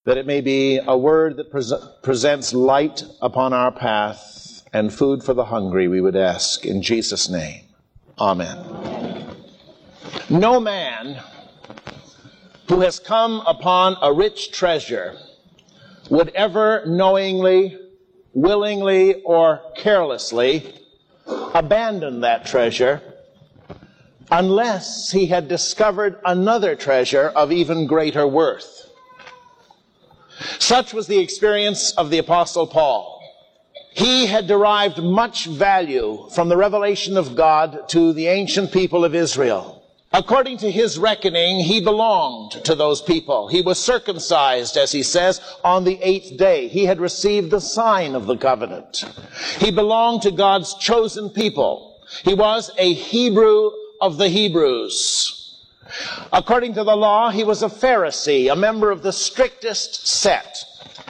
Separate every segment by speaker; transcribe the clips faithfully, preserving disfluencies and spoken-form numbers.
Speaker 1: that it may be a word that pres- presents light upon our path and food for the hungry, we would ask in Jesus' name. Amen. Amen. No man who has come upon a rich treasure would ever knowingly, willingly, or carelessly abandon that treasure unless he had discovered another treasure of even greater worth. Such was the experience of the Apostle Paul. He had derived much value from the revelation of God to the ancient people of Israel. According to his reckoning, he belonged to those people. He was circumcised, as he says, on the eighth day. He had received the sign of the covenant. He belonged to God's chosen people. He was a Hebrew of the Hebrews. According to the law, he was a Pharisee, a member of the strictest set.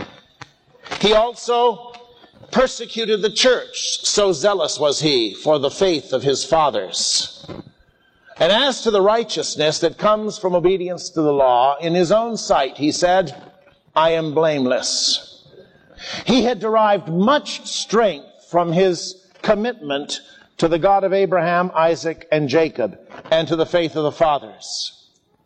Speaker 1: He also persecuted the church, so zealous was he for the faith of his fathers. And as to the righteousness that comes from obedience to the law, in his own sight, he said, I am blameless. He had derived much strength from his commitment to the God of Abraham, Isaac, and Jacob, and to the faith of the fathers.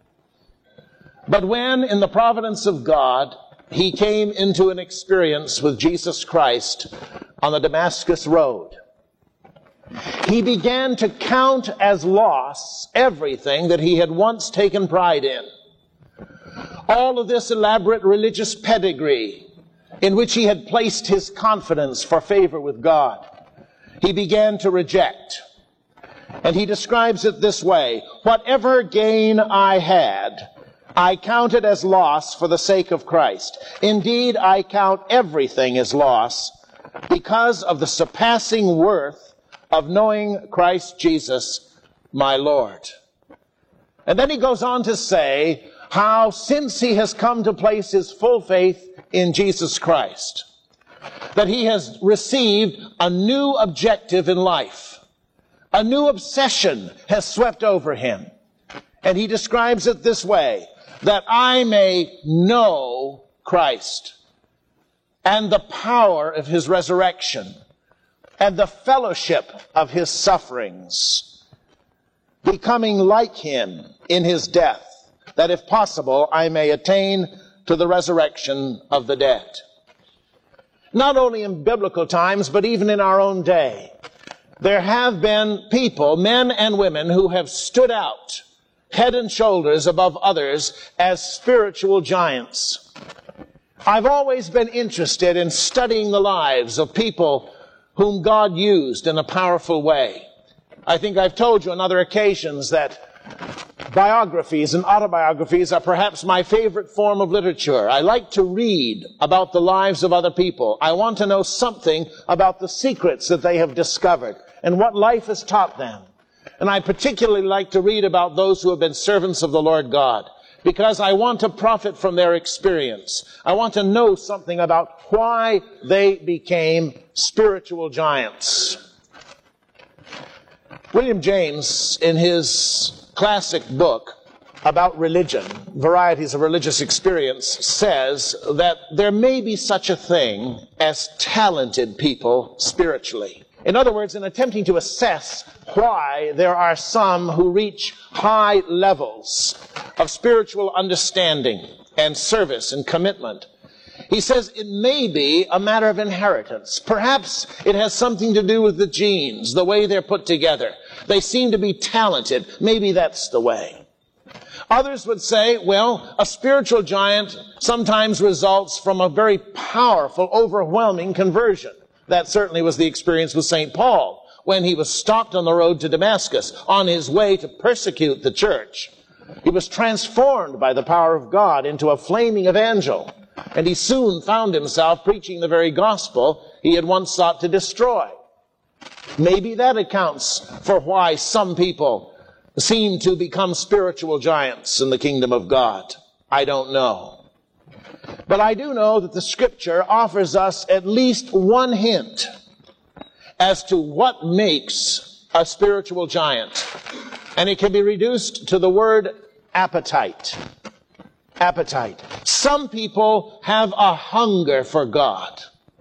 Speaker 1: But when, in the providence of God, he came into an experience with Jesus Christ on the Damascus Road, he began to count as loss everything that he had once taken pride in. All of this elaborate religious pedigree in which he had placed his confidence for favor with God, he began to reject. And he describes it this way: whatever gain I had, I counted as loss for the sake of Christ. Indeed, I count everything as loss because of the surpassing worth of knowing Christ Jesus, my Lord. And then he goes on to say how, since he has come to place his full faith in Jesus Christ, that he has received a new objective in life. A new obsession has swept over him. And he describes it this way: that I may know Christ and the power of his resurrection and the fellowship of his sufferings, becoming like him in his death, that if possible I may attain to the resurrection of the dead. Not only in biblical times, but even in our own day, there have been people, men and women, who have stood out head and shoulders above others as spiritual giants. I've always been interested in studying the lives of people whom God used in a powerful way. I think I've told you on other occasions that biographies and autobiographies are perhaps my favorite form of literature. I like to read about the lives of other people. I want to know something about the secrets that they have discovered and what life has taught them. And I particularly like to read about those who have been servants of the Lord God, because I want to profit from their experience. I want to know something about why they became spiritual giants. William James, in his classic book about religion, Varieties of Religious Experience, says that there may be such a thing as talented people spiritually. In other words, in attempting to assess why there are some who reach high levels of spiritual understanding and service and commitment, he says it may be a matter of inheritance. Perhaps it has something to do with the genes, the way they're put together. They seem to be talented. Maybe that's the way. Others would say, well, a spiritual giant sometimes results from a very powerful, overwhelming conversion. That certainly was the experience with Saint Paul when he was stopped on the road to Damascus on his way to persecute the church. He was transformed by the power of God into a flaming evangel, and he soon found himself preaching the very gospel he had once sought to destroy. Maybe that accounts for why some people seem to become spiritual giants in the kingdom of God. I don't know. But I do know that the Scripture offers us at least one hint as to what makes a spiritual giant. And it can be reduced to the word appetite. appetite. Some people have a hunger for God.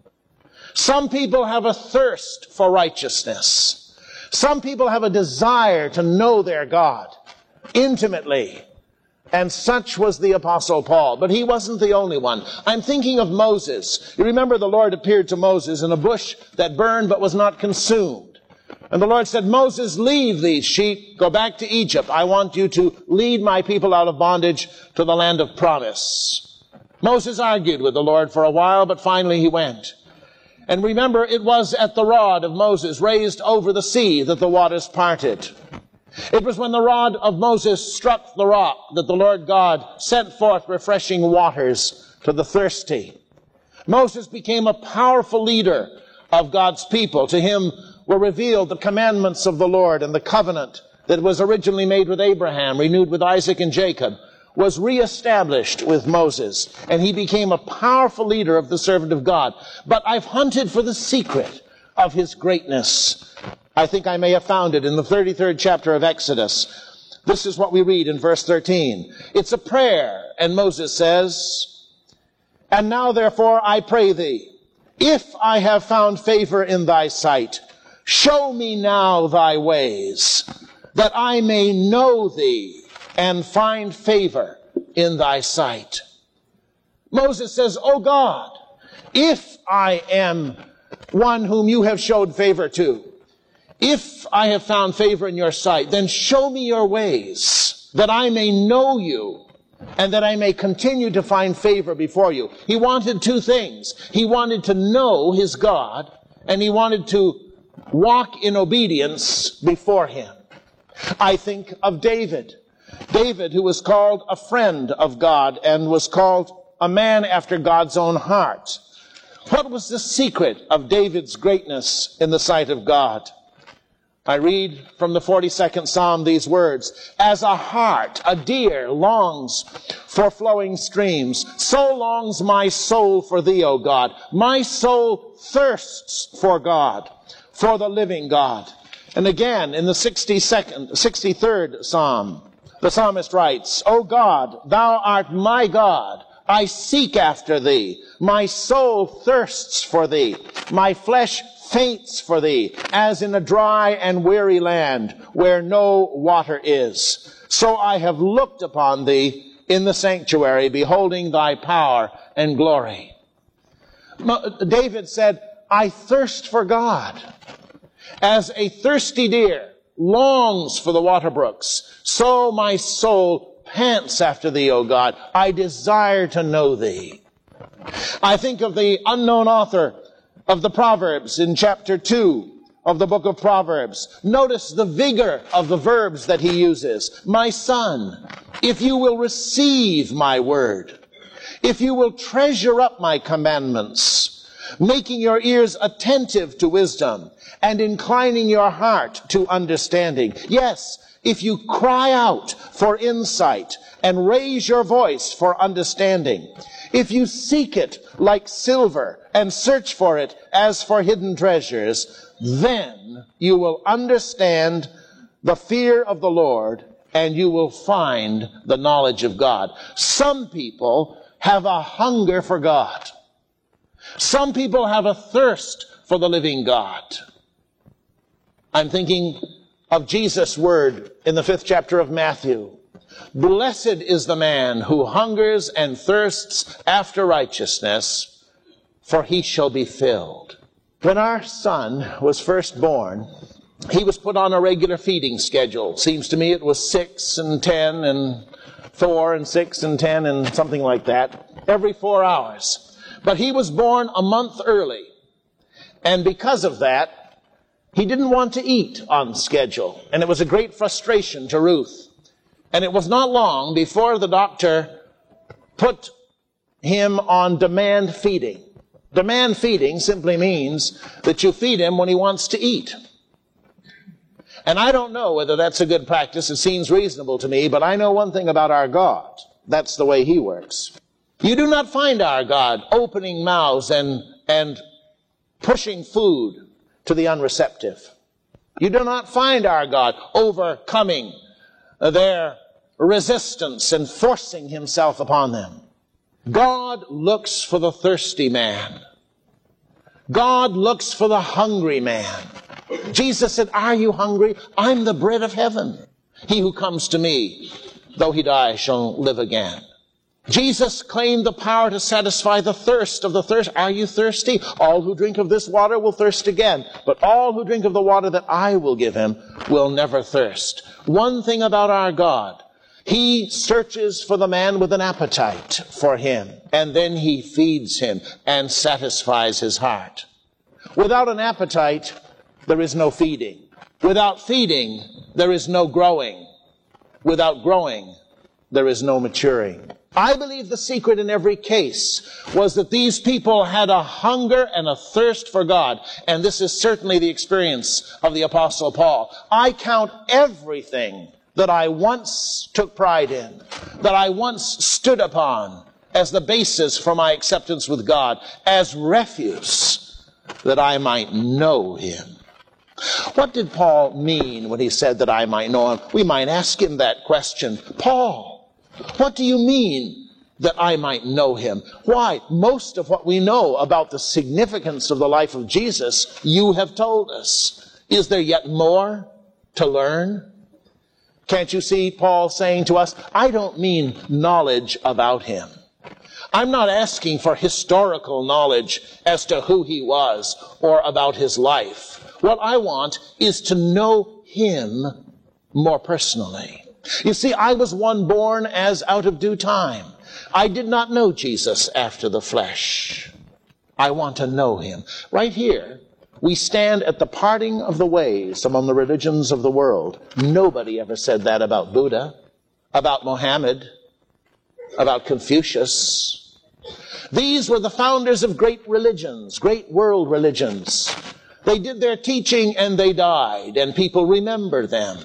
Speaker 1: Some people have a thirst for righteousness. Some people have a desire to know their God intimately. And such was the Apostle Paul. But he wasn't the only one. I'm thinking of Moses. You remember the Lord appeared to Moses in a bush that burned but was not consumed. And the Lord said, Moses, leave these sheep, go back to Egypt. I want you to lead my people out of bondage to the land of promise. Moses argued with the Lord for a while, but finally he went. And remember, it was at the rod of Moses raised over the sea that the waters parted. It was when the rod of Moses struck the rock that the Lord God sent forth refreshing waters to the thirsty. Moses became a powerful leader of God's people. To him were revealed the commandments of the Lord, and the covenant that was originally made with Abraham, renewed with Isaac and Jacob, was reestablished with Moses, and he became a powerful leader of the servant of God. But I've hunted for the secret of his greatness. I think I may have found it in the thirty-third chapter of Exodus. This is what we read in verse thirteen. It's a prayer, and Moses says, And now therefore I pray thee, if I have found favor in thy sight, show me now thy ways, that I may know thee and find favor in thy sight. Moses says, O God, if I am one whom you have showed favor to, if I have found favor in your sight, then show me your ways, that I may know you, and that I may continue to find favor before you. He wanted two things. He wanted to know his God, and he wanted to walk in obedience before him. I think of David. David, who was called a friend of God and was called a man after God's own heart. What was the secret of David's greatness in the sight of God? I read from the forty-second Psalm these words, As a hart, a deer, longs for flowing streams, so longs my soul for thee, O God. My soul thirsts for God, for the living God. And again, in the sixty-second, sixty-third Psalm, the psalmist writes, O God, thou art my God. I seek after thee. My soul thirsts for thee. My flesh faints for thee, as in a dry and weary land where no water is. So I have looked upon thee in the sanctuary, beholding thy power and glory. David said, I thirst for God. As a thirsty deer longs for the water brooks, so my soul pants after thee, O God. I desire to know thee. I think of the unknown author of the Proverbs in chapter two of the book of Proverbs. Notice the vigor of the verbs that he uses. My son, if you will receive my word, if you will treasure up my commandments, making your ears attentive to wisdom and inclining your heart to understanding. Yes, if you cry out for insight and raise your voice for understanding, if you seek it like silver and search for it as for hidden treasures, then you will understand the fear of the Lord and you will find the knowledge of God. Some people have a hunger for God. Some people have a thirst for the living God. I'm thinking of Jesus' word in the fifth chapter of Matthew. Blessed is the man who hungers and thirsts after righteousness, for he shall be filled. When our son was first born, he was put on a regular feeding schedule. Seems to me it was six and ten and four and six and ten and something like that, every four hours. But he was born a month early. And because of that, he didn't want to eat on schedule. And it was a great frustration to Ruth. And it was not long before the doctor put him on demand feeding. Demand feeding simply means that you feed him when he wants to eat. And I don't know whether that's a good practice. It seems reasonable to me, but I know one thing about our God. That's the way he works. You do not find our God opening mouths and, and pushing food to the unreceptive. You do not find our God overcoming their resistance and forcing himself upon them. God looks for the thirsty man. God looks for the hungry man. Jesus said, "Are you hungry? I'm the bread of heaven. He who comes to me, though he die, shall live again." Jesus claimed the power to satisfy the thirst of the thirst. Are you thirsty? All who drink of this water will thirst again. But all who drink of the water that I will give him will never thirst. One thing about our God, he searches for the man with an appetite for him, and then he feeds him and satisfies his heart. Without an appetite, there is no feeding. Without feeding, there is no growing. Without growing, there is no maturing. I believe the secret in every case was that these people had a hunger and a thirst for God. And this is certainly the experience of the Apostle Paul. I count everything that I once took pride in, that I once stood upon as the basis for my acceptance with God, as refuse, that I might know him. What did Paul mean when he said that I might know him? We might ask him that question. Paul, what do you mean that I might know him? Why? Most of what we know about the significance of the life of Jesus, you have told us. Is there yet more to learn? Can't you see Paul saying to us, I don't mean knowledge about him. I'm not asking for historical knowledge as to who he was or about his life. What I want is to know him more personally. You see, I was one born as out of due time. I did not know Jesus after the flesh. I want to know him. Right here, we stand at the parting of the ways among the religions of the world. Nobody ever said that about Buddha, about Mohammed, about Confucius. These were the founders of great religions, great world religions. They did their teaching and they died, and people remember them.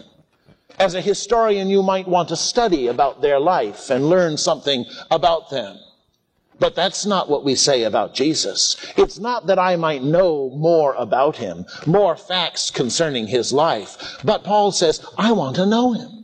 Speaker 1: As a historian, you might want to study about their life and learn something about them. But that's not what we say about Jesus. It's not that I might know more about him, more facts concerning his life. But Paul says, I want to know him.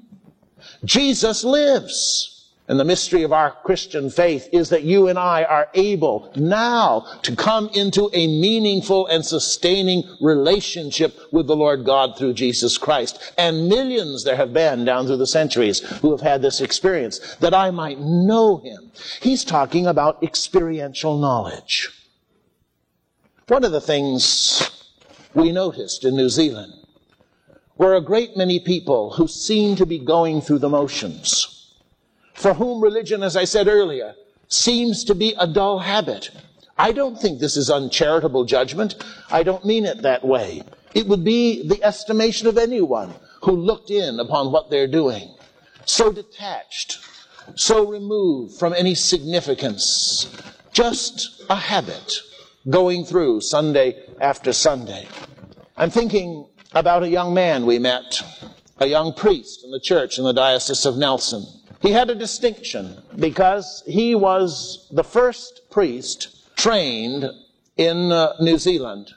Speaker 1: Jesus lives. And the mystery of our Christian faith is that you and I are able now to come into a meaningful and sustaining relationship with the Lord God through Jesus Christ. And millions there have been down through the centuries who have had this experience, that I might know him. He's talking about experiential knowledge. One of the things we noticed in New Zealand were a great many people who seemed to be going through the motions, for whom religion, as I said earlier, seems to be a dull habit. I don't think this is uncharitable judgment. I don't mean it that way. It would be the estimation of anyone who looked in upon what they're doing, so detached, so removed from any significance, just a habit going through Sunday after Sunday. I'm thinking about a young man we met, a young priest in the church in the Diocese of Nelson. He had a distinction because he was the first priest trained in uh, New Zealand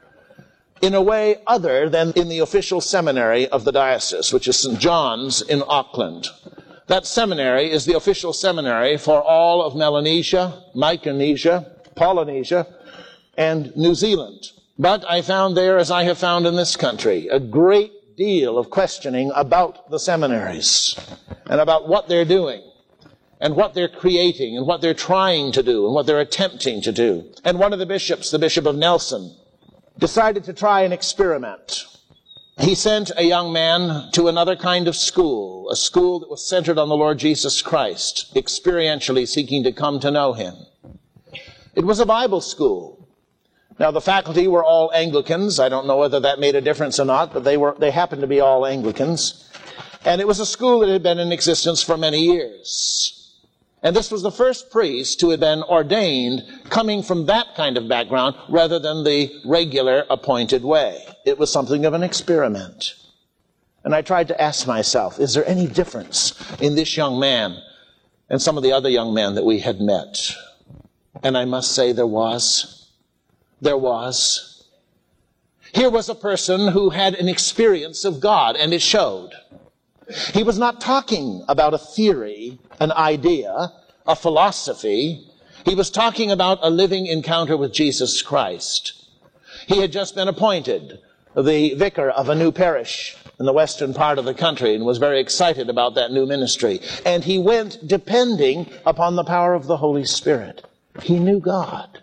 Speaker 1: in a way other than in the official seminary of the diocese, which is Saint John's in Auckland. That seminary is the official seminary for all of Melanesia, Micronesia, Polynesia, and New Zealand. But I found there, as I have found in this country, a great deal of questioning about the seminaries and about what they're doing and what they're creating and what they're trying to do and what they're attempting to do. And one of the bishops, the Bishop of Nelson, decided to try an experiment. He sent a young man to another kind of school, a school that was centered on the Lord Jesus Christ, experientially seeking to come to know him. It was a Bible school. Now, the faculty were all Anglicans. I don't know whether that made a difference or not, but they were, they happened to be all Anglicans. And it was a school that had been in existence for many years. And this was the first priest who had been ordained coming from that kind of background rather than the regular appointed way. It was something of an experiment. And I tried to ask myself, is there any difference in this young man and some of the other young men that we had met? And I must say there was. There was. Here was a person who had an experience of God, and it showed. He was not talking about a theory, an idea, a philosophy. He was talking about a living encounter with Jesus Christ. He had just been appointed the vicar of a new parish in the western part of the country and was very excited about that new ministry. And he went depending upon the power of the Holy Spirit. He knew God.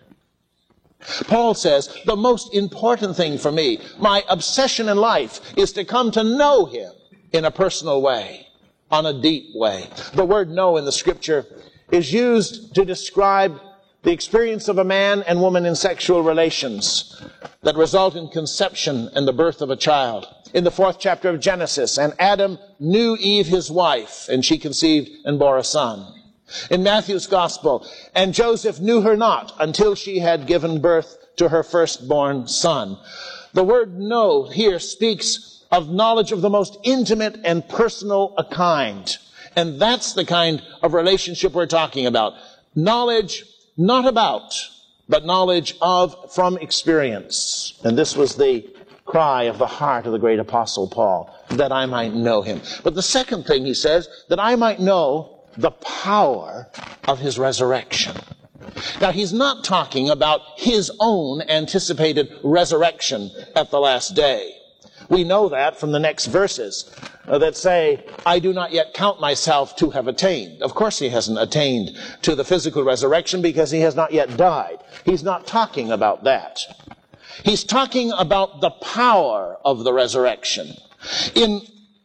Speaker 1: Paul says, the most important thing for me, my obsession in life, is to come to know Him in a personal way, on a deep way. The word know in the Scripture is used to describe the experience of a man and woman in sexual relations that result in conception and the birth of a child. In the fourth chapter of Genesis, and Adam knew Eve his wife, and she conceived and bore a son. In Matthew's Gospel, and Joseph knew her not until she had given birth to her firstborn son. The word know here speaks of knowledge of the most intimate and personal a kind. And that's the kind of relationship we're talking about. Knowledge not about, but knowledge of from experience. And this was the cry of the heart of the great Apostle Paul, that I might know Him. But the second thing he says, that I might know the power of His resurrection. Now, he's not talking about his own anticipated resurrection at the last day. We know that from the next verses uh, that say, I do not yet count myself to have attained. Of course he hasn't attained to the physical resurrection because he has not yet died. He's not talking about that. He's talking about the power of the resurrection. In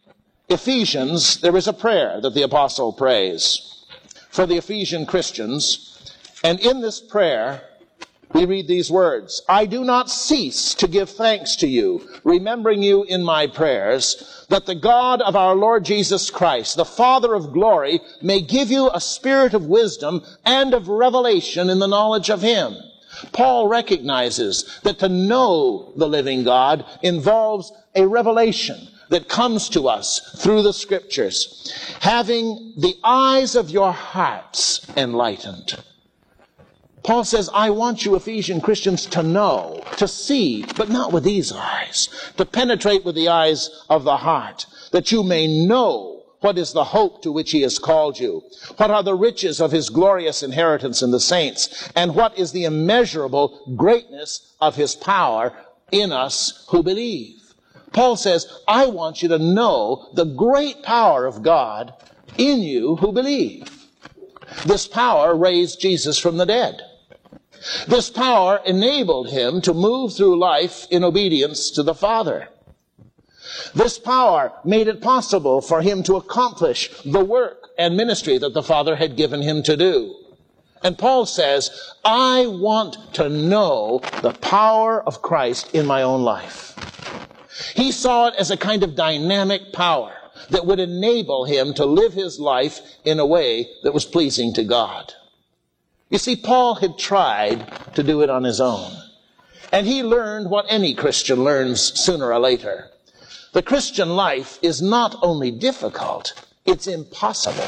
Speaker 1: Ephesians, there is a prayer that the apostle prays for the Ephesian Christians. And in this prayer, we read these words, I do not cease to give thanks to you, remembering you in my prayers, that the God of our Lord Jesus Christ, the Father of glory, may give you a spirit of wisdom and of revelation in the knowledge of Him. Paul recognizes that to know the living God involves a revelation that comes to us through the Scriptures, having the eyes of your hearts enlightened. Paul says, I want you Ephesian Christians to know, to see, but not with these eyes, to penetrate with the eyes of the heart, that you may know what is the hope to which He has called you, what are the riches of His glorious inheritance in the saints, and what is the immeasurable greatness of His power in us who believe. Paul says, I want you to know the great power of God in you who believe. This power raised Jesus from the dead. This power enabled Him to move through life in obedience to the Father. This power made it possible for Him to accomplish the work and ministry that the Father had given Him to do. And Paul says, I want to know the power of Christ in my own life. He saw it as a kind of dynamic power that would enable him to live his life in a way that was pleasing to God. You see, Paul had tried to do it on his own. And he learned what any Christian learns sooner or later. The Christian life is not only difficult, it's impossible.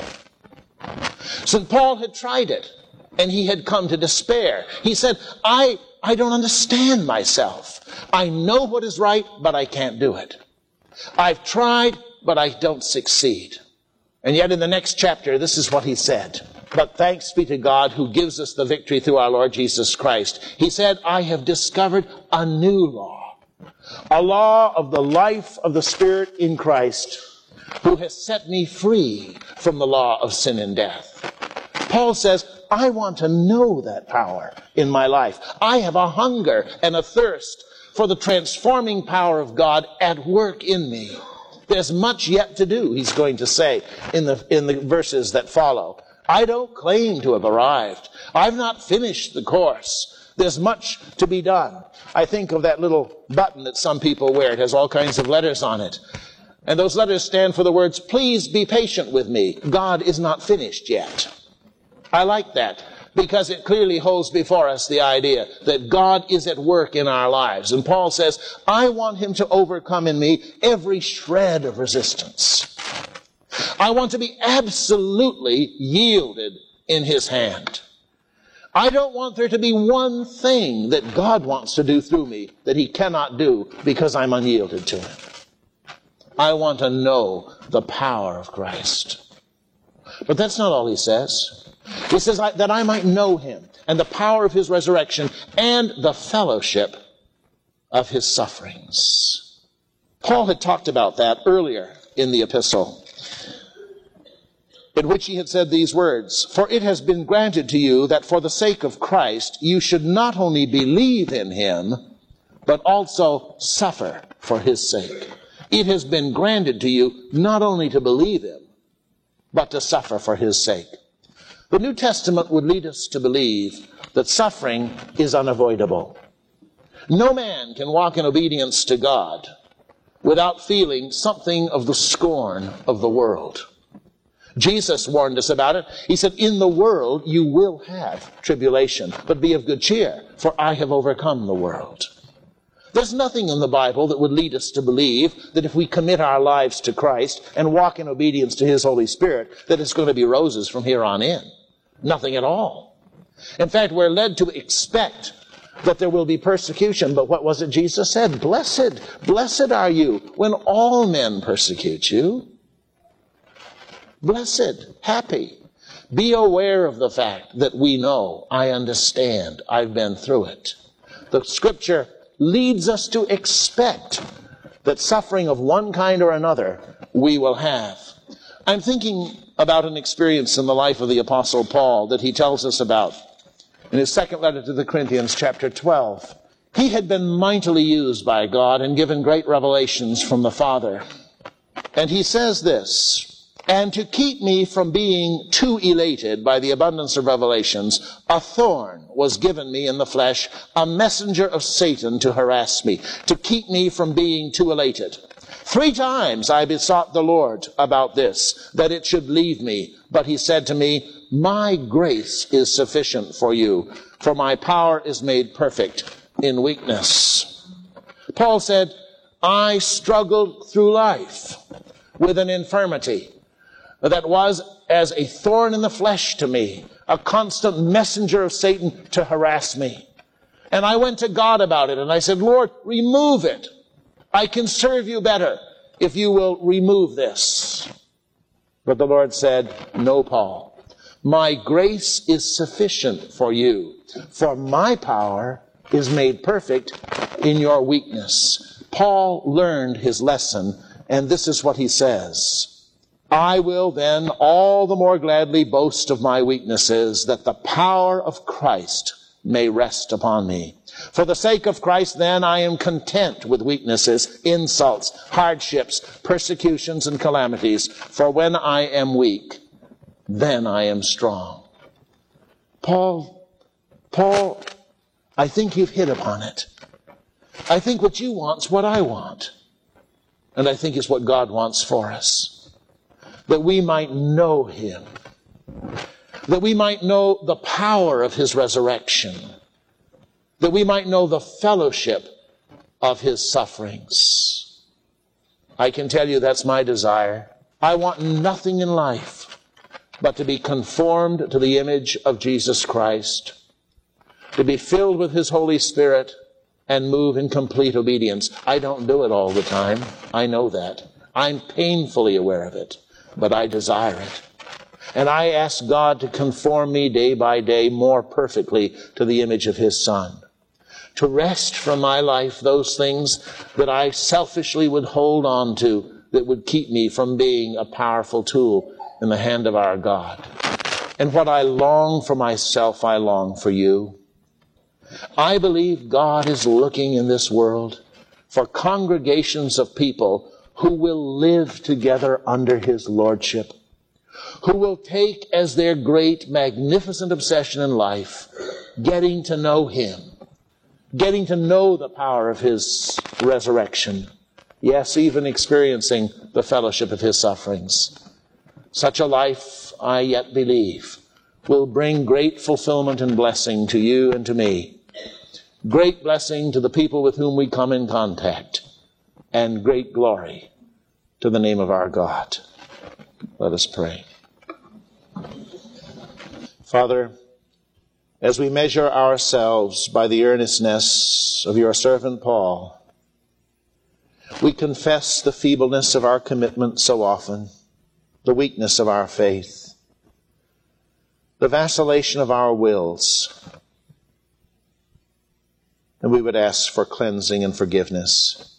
Speaker 1: Saint Paul had tried it, and he had come to despair. He said, I, I don't understand myself. I know what is right, but I can't do it. I've tried, but I don't succeed. And yet in the next chapter, this is what he said. But thanks be to God who gives us the victory through our Lord Jesus Christ. He said, I have discovered a new law, a law of the life of the Spirit in Christ, who has set me free from the law of sin and death. Paul says, I want to know that power in my life. I have a hunger and a thirst for the transforming power of God at work in me. There's much yet to do, he's going to say in the, in the verses that follow. I don't claim to have arrived. I've not finished the course. There's much to be done. I think of that little button that some people wear. It has all kinds of letters on it. And those letters stand for the words, please be patient with me. God is not finished yet. I like that because it clearly holds before us the idea that God is at work in our lives. And Paul says, I want him to overcome in me every shred of resistance. I want to be absolutely yielded in his hand. I don't want there to be one thing that God wants to do through me that he cannot do because I'm unyielded to him. I want to know the power of Christ. But that's not all he says. He says that I might know him and the power of his resurrection and the fellowship of his sufferings. Paul had talked about that earlier in the epistle, in which he had said these words, "For it has been granted to you that for the sake of Christ you should not only believe in him, but also suffer for his sake." It has been granted to you not only to believe him, but to suffer for his sake. The New Testament would lead us to believe that suffering is unavoidable. No man can walk in obedience to God without feeling something of the scorn of the world. Jesus warned us about it. He said, "In the world you will have tribulation, but be of good cheer, for I have overcome the world." There's nothing in the Bible that would lead us to believe that if we commit our lives to Christ and walk in obedience to his Holy Spirit, that it's going to be roses from here on in. Nothing at all. In fact, we're led to expect that there will be persecution. But what was it Jesus said? Blessed, blessed are you when all men persecute you. Blessed, happy. Be aware of the fact that we know, I understand, I've been through it. The Scripture leads us to expect that suffering of one kind or another we will have. I'm thinking about an experience in the life of the Apostle Paul that he tells us about in his second letter to the Corinthians, chapter twelve. He had been mightily used by God and given great revelations from the Father. And he says this, "And to keep me from being too elated by the abundance of revelations, a thorn was given me in the flesh, a messenger of Satan to harass me, to keep me from being too elated. Three times I besought the Lord about this, that it should leave me. But he said to me, my grace is sufficient for you, for my power is made perfect in weakness." Paul said, I struggled through life with an infirmity that was as a thorn in the flesh to me, a constant messenger of Satan to harass me. And I went to God about it, and I said, Lord, remove it. I can serve you better if you will remove this. But the Lord said, no, Paul, my grace is sufficient for you, for my power is made perfect in your weakness. Paul learned his lesson, and this is what he says. I will then all the more gladly boast of my weaknesses, that the power of Christ may rest upon me. For the sake of Christ, then, I am content with weaknesses, insults, hardships, persecutions, and calamities. For when I am weak, then I am strong. Paul, Paul, I think you've hit upon it. I think what you want's what I want. And I think it's what God wants for us. That we might know him. That we might know the power of his resurrection. That we might know the fellowship of his sufferings. I can tell you that's my desire. I want nothing in life but to be conformed to the image of Jesus Christ, to be filled with his Holy Spirit and move in complete obedience. I don't do it all the time. I know that. I'm painfully aware of it, but I desire it. And I ask God to conform me day by day more perfectly to the image of his Son. To wrest from my life those things that I selfishly would hold on to that would keep me from being a powerful tool in the hand of our God. And what I long for myself, I long for you. I believe God is looking in this world for congregations of people who will live together under his lordship, who will take as their great, magnificent obsession in life getting to know him, getting to know the power of his resurrection, yes, even experiencing the fellowship of his sufferings. Such a life, I yet believe, will bring great fulfillment and blessing to you and to me, great blessing to the people with whom we come in contact, and great glory to the name of our God. Let us pray. Father, as we measure ourselves by the earnestness of your servant Paul, We confess the feebleness of our commitment so often, the weakness of our faith, the vacillation of our wills. And we would ask for cleansing and forgiveness.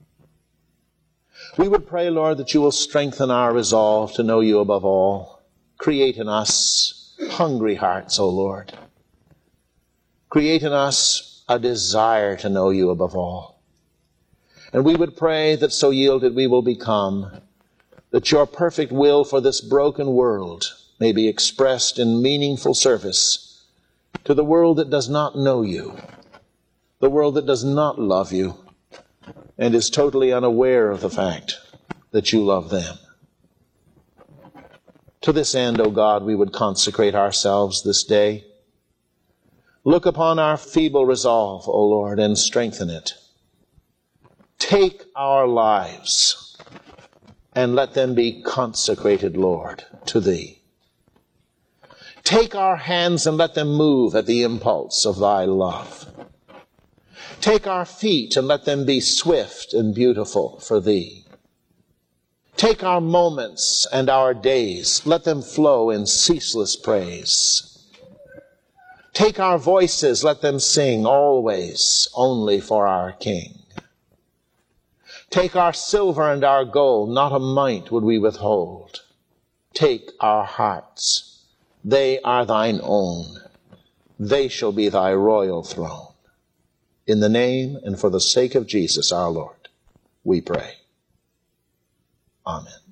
Speaker 1: We would pray, Lord, that you will strengthen our resolve to know you above all. Create in us hungry hearts, O Lord. Create in us a desire to know you above all. And we would pray that so yielded we will become, that your perfect will for this broken world may be expressed in meaningful service to the world that does not know you, the world that does not love you, and is totally unaware of the fact that you love them. To this end, O God, we would consecrate ourselves this day. Look upon our feeble resolve, O Lord, and strengthen it. Take our lives and let them be consecrated, Lord, to Thee. Take our hands and let them move at the impulse of Thy love. Take our feet and let them be swift and beautiful for Thee. Take our moments and our days, let them flow in ceaseless praise. Take our voices, let them sing always only for our King. Take our silver and our gold, not a mite would we withhold. Take our hearts, they are thine own. They shall be thy royal throne. In the name and for the sake of Jesus our Lord, we pray. Amen.